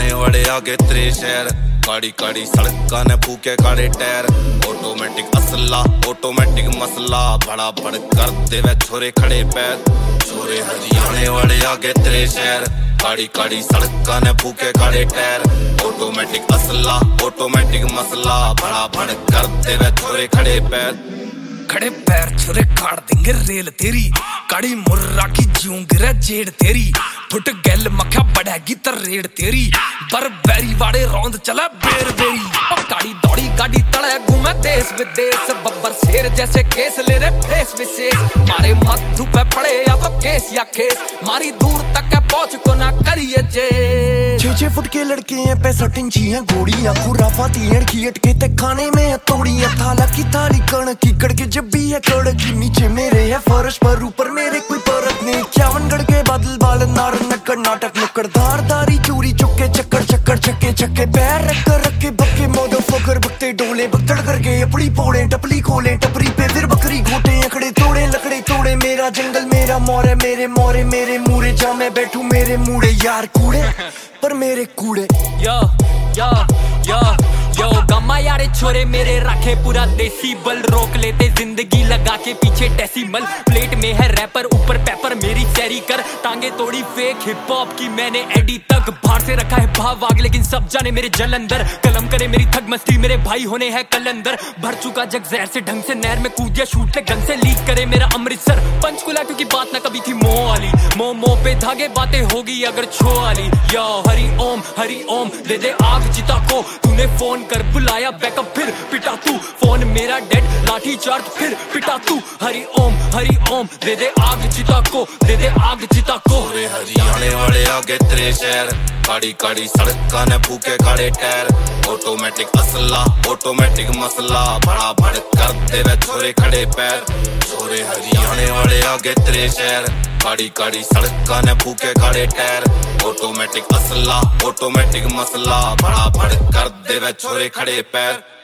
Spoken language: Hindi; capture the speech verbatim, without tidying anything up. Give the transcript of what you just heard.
हरियाणे वाले आगे तेरे शहर, काड़ी काड़ी सड़का ने फूके काड़े टायर। ऑटोमेटिक असला ऑटोमेटिक मसला, बड़ा बड़ कर देवे छोरे खड़े पैर। छोरे हरियाणे वाले आगे तेरे शहर, काड़ी काड़ी सड़का ने फूके काड़े टायर। ऑटोमेटिक असला ऑटोमेटिक मसला, बड़ा बड़ कर देवे छोरे खड़े पैर। खड़े पैर छुरे काट देंगे रेल तेरी, काड़ी मुर्रा की जूं गिरे जेड़ तेरी। फुट गैल मक्खा बढ़ेगी तरेड़ तेरी, बरबेरी वाड़े रौंद चला बेर बेरी। काड़ी दौड़ी गाड़ी तड़े घूमे देश विदेश, बब्बर शेर जैसे केस ले रे फेस विशेष। मारे मधु पे पड़े या तो केस या केस, मारी दूर तक है पहुंच को ना करिए जे। छह छह फुट के लड़के हैं, पैंसठ इंची हैं गोड़ियां, खुराफाती अड़की अटके ते खाने में है तोड़ियां। थाला की थाली कण की कड़के जब भी है कड़की, नीचे मेरे है फर्श पर ऊपर मेरे कोई परत नहीं। इक्यावनगढ़ के बादल बाल नार नक्कड़ नाटक नुक्कड़, धार धारी चूरी चुक्के चक्कर चक्कर चक्के चक्के। पैर रख कर रखे बक्के मोदो फोकर बकते डोले, बकतड़ करके अपनी पोड़े टपली खोले टपरी पे फिर बकरी घोटे अखड़े तोड़े लकड़े तोड़े। मेरा जंगल मेरा मोरे मेरे मोरे मेरे मूरे, जा मैं बैठू मेरे मूड़े यार कूड़े पर मेरे कूड़े। यो यो यो यो गम्मा यारे छोरे मेरे रखे पूरा देसी बल, रोक लेते जिंदगी लगा के पीछे डेसिमल। प्लेट में है रैपर ऊपर पेपर, मेरी चेरी कर टांगे तोड़ी फेक हिप हॉप की मैंने एडी तक। बाहर से रखा है भाव आग लेकिन सब जाने मेरे जल अंदर, कलम करे मेरी थग मस्ती मेरे भाई होने हैं कलंदर। भर चुका जग जहर से ढंग से नहर में कूद दिया शूट ले गन से, लीक करे मेरा अमृतसर पंचकुला क्योंकि बात ना कभी थी मोह वाली। मोह मोह पे धागे बातें होगी अगर छो वाली। यो हरि ओम हरि ओम दे दे आग चिता को, तूने फोन कर बुलाया बैकअप फिर पिटा तू। फोन मेरा डेड लाठी चार्ज फिर पिटा तू। हरि ओम हरि ओम दे दे आग चिता को, दे दे आग चिता को। छोरे हरियाणे वाले आगे तेरे शहर, काड़ी काड़ी सड़का ने फूके काड़े टायर। ऑटोमेटिक असला ऑटोमेटिक मसला, बड़ा बड़ कर देवे छोरे खड़े पैर। छोरे हरियाणे वाले आगे तेरे शहर, काड़ी काड़ी सड़का ने फूके काड़े टायर। ऑटोमेटिक असला ऑटोमेटिक मसला, बड़ा बड़ कर देवे छोरे खड़े पैर।